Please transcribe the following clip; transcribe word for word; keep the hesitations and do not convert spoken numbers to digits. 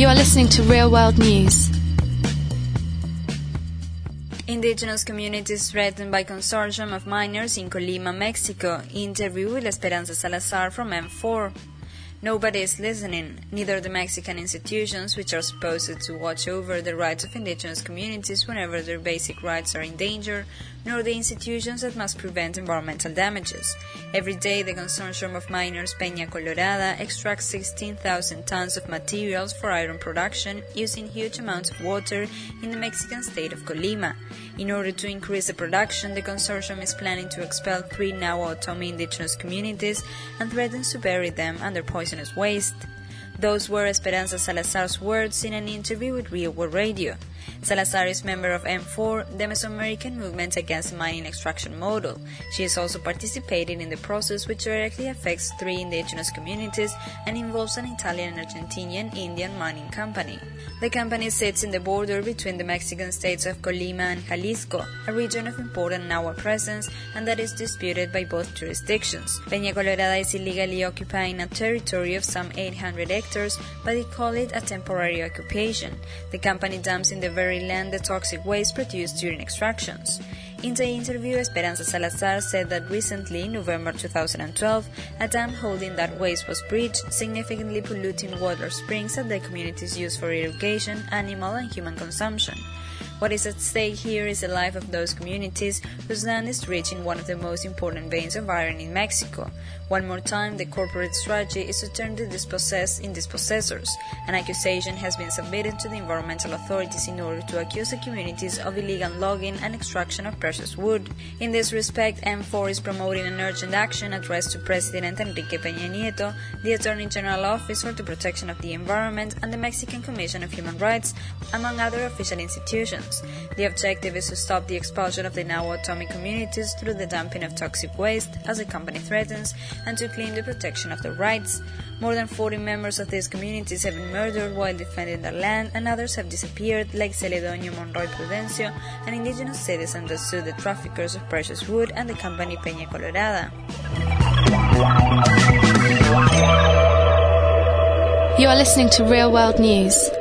You are listening to Real World News. Indigenous communities threatened by consortium of miners in Colima, Mexico. Interview with Esperanza Salazar from M four. Nobody is listening, neither the Mexican institutions, which are supposed to watch over the rights of indigenous communities whenever their basic rights are in danger, nor the institutions that must prevent environmental damages. Every day, the consortium of miners Peña Colorada extracts sixteen thousand tons of materials for iron production using huge amounts of water in the Mexican state of Colima. In order to increase the production, the consortium is planning to expel three Nahuatl indigenous communities and threatens to bury them under poisonous waste. Those were Esperanza Salazar's words in an interview with Real World Radio. Salazar is member of M four, the Mesoamerican movement against the mining extraction model. She is also participating in the process, which directly affects three indigenous communities and involves an Italian and Argentinian Indian mining company. The company sits in the border between the Mexican states of Colima and Jalisco, a region of important Nahuatl presence and that is disputed by both jurisdictions. Peña Colorada is illegally occupying a territory of some eight hundred hectares, but they call it a temporary occupation. The company dumps in the very land the toxic waste produced during extractions. In the interview, Esperanza Salazar said that recently, in November two thousand twelve, a dam holding that waste was breached, significantly polluting water springs that the communities use for irrigation, animal and human consumption. What is at stake here is the life of those communities whose land is rich in one of the most important veins of iron in Mexico. One more time, the corporate strategy is to turn the dispossessed in dispossessors. An accusation has been submitted to the environmental authorities in order to accuse the communities of illegal logging and extraction of precious wood. In this respect, M four is promoting an urgent action addressed to President Enrique Peña Nieto, the Attorney General Office for the Protection of the Environment, and the Mexican Commission of Human Rights, among other official institutions. The objective is to stop the expulsion of the Nahuatl communities through the dumping of toxic waste, as the company threatens, and to claim the protection of their rights. More than forty members of these communities have been murdered while defending their land, and others have disappeared, like Celedonio Monroy Prudencio, an indigenous citizen that sued the traffickers of precious wood and the company Peña Colorada. You are listening to Real World News.